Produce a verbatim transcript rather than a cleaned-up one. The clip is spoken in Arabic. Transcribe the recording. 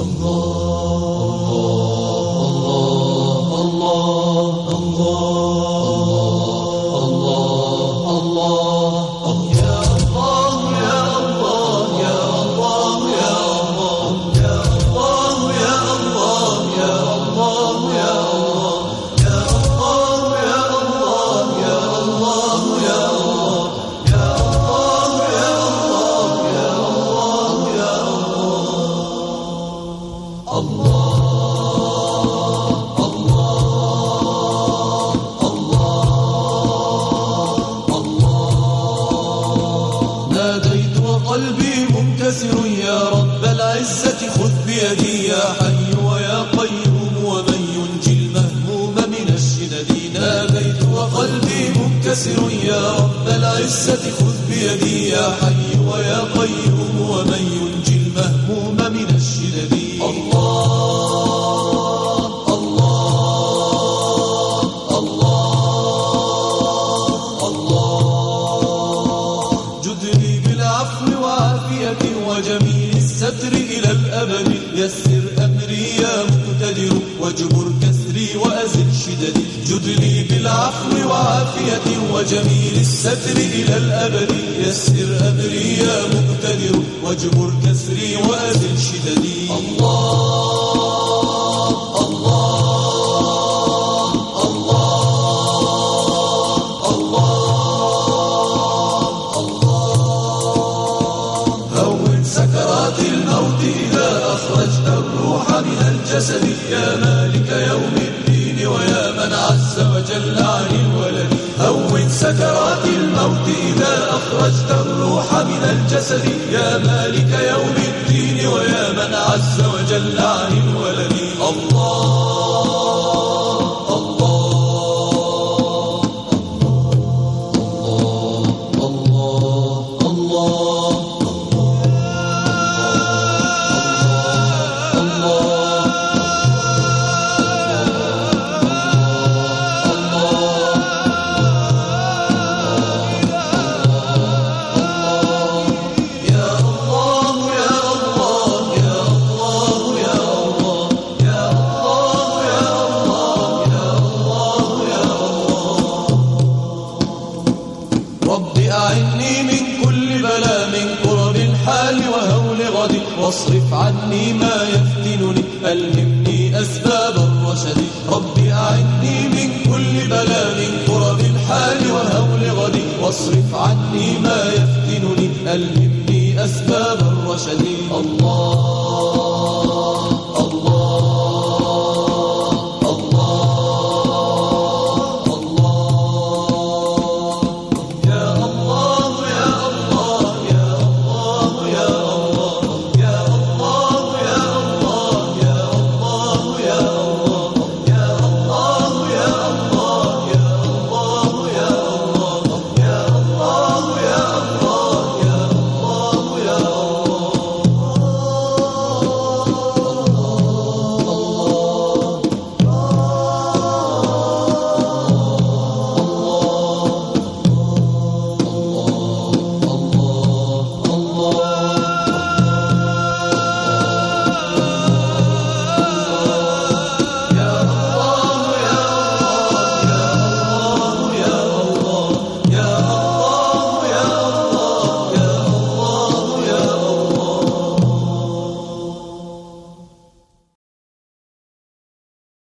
قلبي منكسر يا رب العزة خذ بيدي يا حي ويا قيوم ومن ينجي المهموم من الشدد. ناديت وقلبي منكسر يا رب العزة خذ بيدي يا حي ويا قيوم ومن ينجي المهموم من الشدد. الله الله الله الله جدني بالعفو وعافية وجميل الستر إلى الأبد. يسر أمري يا مقتدر واجبر كسري وأزل شددي. جدني بالعفو وعافية وجميل الستر إلى الأبد. يسر أمري يا مقتدر واجبر كسري وأزل شددي. الله الله الله الله هون سكرات الموت إذا أخرجت الروح من الجسد. يا مالك يوم الدين ويا من عز وجل عن الولد. هون سكرات الموت إذا أخرجت الروح من الجسد. يا مالك يوم الدين ويا من عز وجل عن الولد. الله الله الله الله الله أعني من كل بلاء من كرب الحال وهول غد. واصرف عني ما يفتنني ألهمني أسباب الرشد. ربي أعني من كل بلاء من كرب الحال وهول غد. واصرف عني ما يفتنني ألهمني أسباب الرشد.